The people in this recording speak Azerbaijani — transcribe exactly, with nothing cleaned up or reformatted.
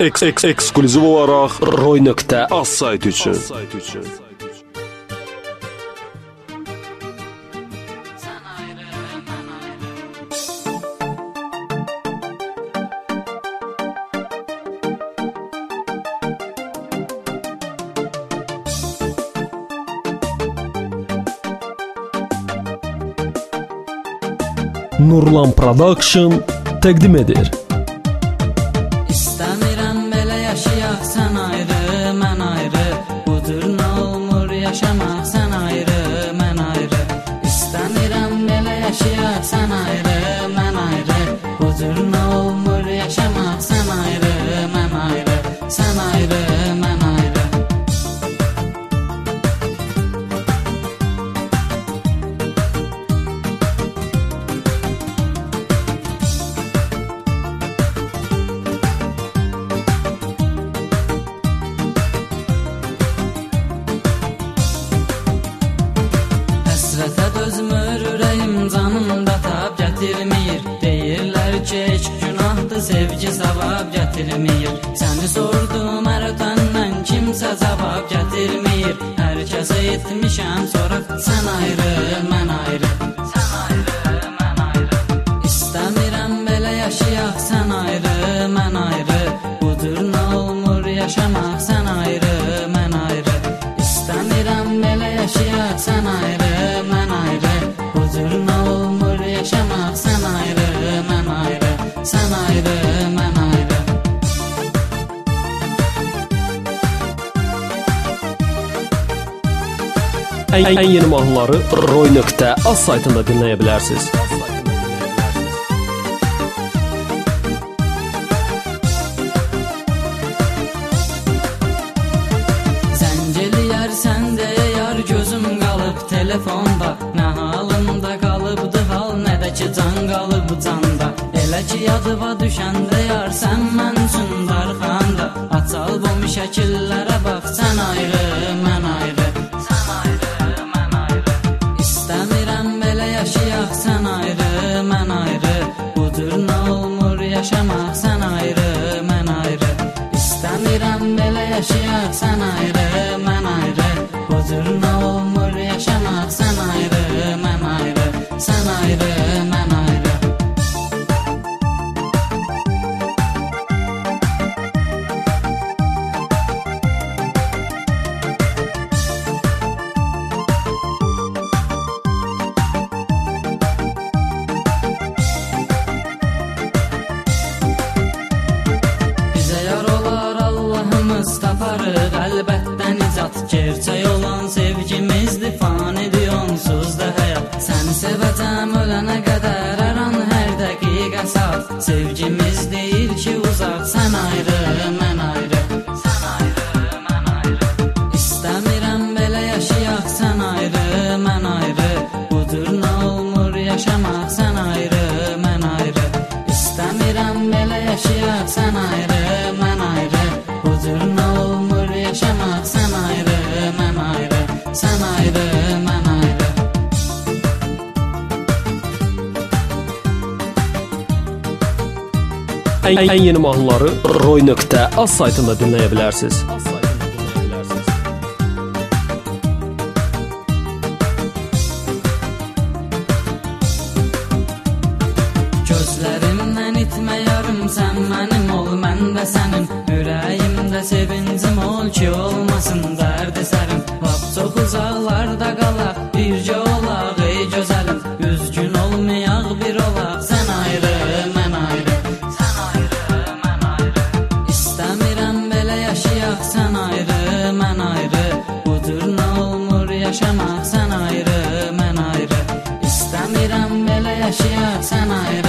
Eks eks ekskluziv olaraq roy.az saytı üçün. Nurlan Production təqdim edir. İstəmirəm belə yaşayaq, sən ayrı, mən ayrı. Budur nə olmur yaşamaq, sən ayrı, mən ayrı. İstəmirəm belə yaşayaq, sən ayrı, mən ayrı. Budur nə olmur yaşamaq, sən ayrı, mən ayrı. Sən ayrı, mən ayrı. Həsrətə dözmür ürəyim, canımda tab gətirmir. Deyirlər ki, heç günahdır, sevgi savab gətirmir. Səni sordum hər ötəndən, kimsə cavab gətirmir. Hər kəsə etmişəm soraq, sən ayrı, mən ayrı. Sən ayrı, mən ayrı. İstəmirəm belə yaşayaq, sən ayrı, mən ayrı. Budur nə olmur yaşamaq, sən ayrı, mən ayrı. İstəmirəm belə yaşayaq, sən ayrı, mən ayrı. Budur nə olmur yaşamaq, sən ayrı, mən ayrı. Sən ayrı, mən ayrı. Ən, ən yeni mahnıları roy.az saytında dinləyə bilərsiniz. Zəncəliyərsən deyə yar, gözüm qalıb telefonda. Nə halımda qalıbdı hal, nə də ki can qalıb canda. Elə ki yadıma düşəndə yar, sən mən üçün darxanda. Aç albom şəkillərə bax, sən ayrı, mən ayrı. Sən ayrı, mən ayrı. İstəmirəm belə yaşayaq, sən ayrı, mən ayrı. Budur nə olmur yaşamaq, sən ayrı, mən ayrı. İstəmirəm belə yaşayaq, sən ayrı, mən ayrı. Budur nə olmur yaşamaq, sən ayrı, mən ayrı. Sən ayrı, mən ayrı. Bizə yar olar Allahımız taparıq, əlbəttə nicat. Gerçək olan sevgimizdir, fanidir onsuz da həyat. Səni sevəcəm ölənə qədər, hər an, hər dəqiqə saat. Sevgimiz deyil ki uzaq, sən ayrı, mən ayrı. Sən ayrı, mən ayrı. İstəmirəm belə yaşayaq, sən ayrı, mən ayrı. Budur nə olmur yaşamaq, sən ayrı, mən ayrı. İstəmirəm belə yaşayaq, sən ayrı, mən ayrı. Budur nə olmur yaşamaq, sən ayrı, mən ayrı. Sən ayrı, mən ayrı. Ən, ən yeni mahnıları roy.az saytında dinləyə bilərsiniz. Gözlərimdən itmə yarım, sən mənim ol, mən də sənin. Ürəyimdə sevincim ol ki, olmasın dərdi sərim. Lap çox uzaqlarda qalaq, bircə olaq ey gözəlim. Üzgün olmayaq, bir olaq, sən ayrı, mən ayrı. Sən ayrı, mən ayrı. İstəmirəm belə yaşayaq, sən ayrı, mən ayrı. Budur nə olmur yaşamaq, sən ayrı, mən ayrı. İstəmirəm belə yaşayaq, sən ayrı.